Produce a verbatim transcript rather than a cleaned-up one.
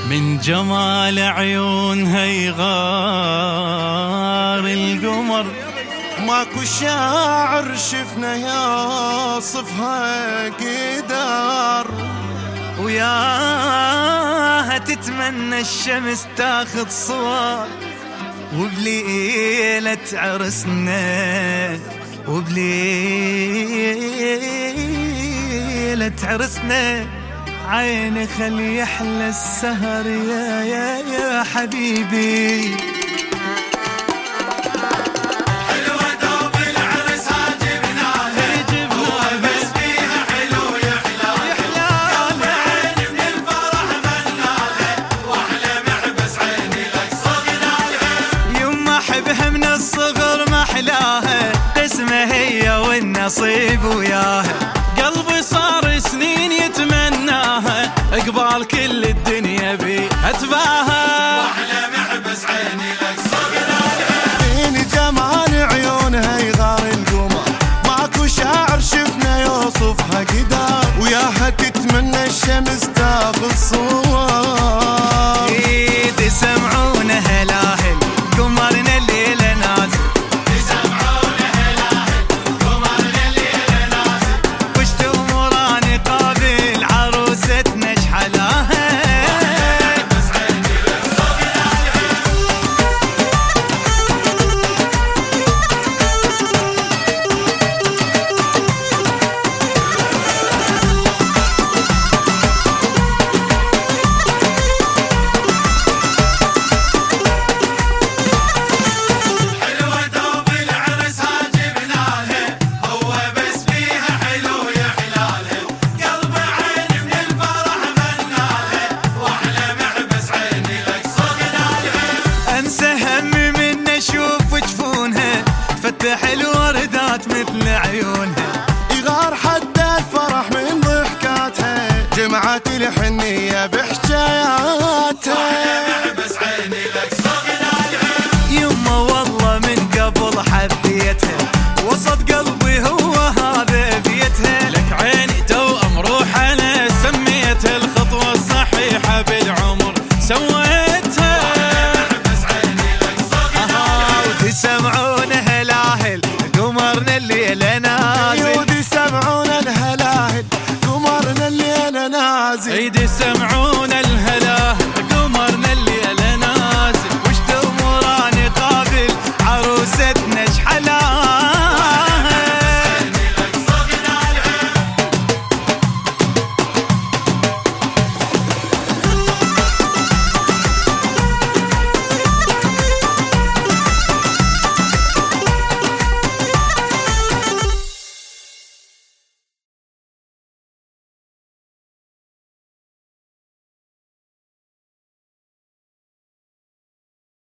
من جمال عيونها يغار القمر، ماكو شاعر شفنا يصفها قدر، وياها تتمنى الشمس تاخذ صور، وبليلة عرسنا وبليلة عرسنا عيني خلي يحلى السهر يا يا يا حبيبي. حلوة دوب العرس هاجبناها، هو بس فيها حلو يحلى قلبي عيني من الفرح غناها، واحلى محبس عيني لك صغناها. يما احبها من الصغر ما احلاها، قسمه هي والنصيب وياها، قلبي صار سنين يتمناها، اقبال كل الدنيا بي اتباها، واحلى محبس عيني لك صغناها. من جمال عيونها يغار القمر، ماكو شاعر شفنا يوصفها قدر، وياها تتمنى الشمس تاخذ صور،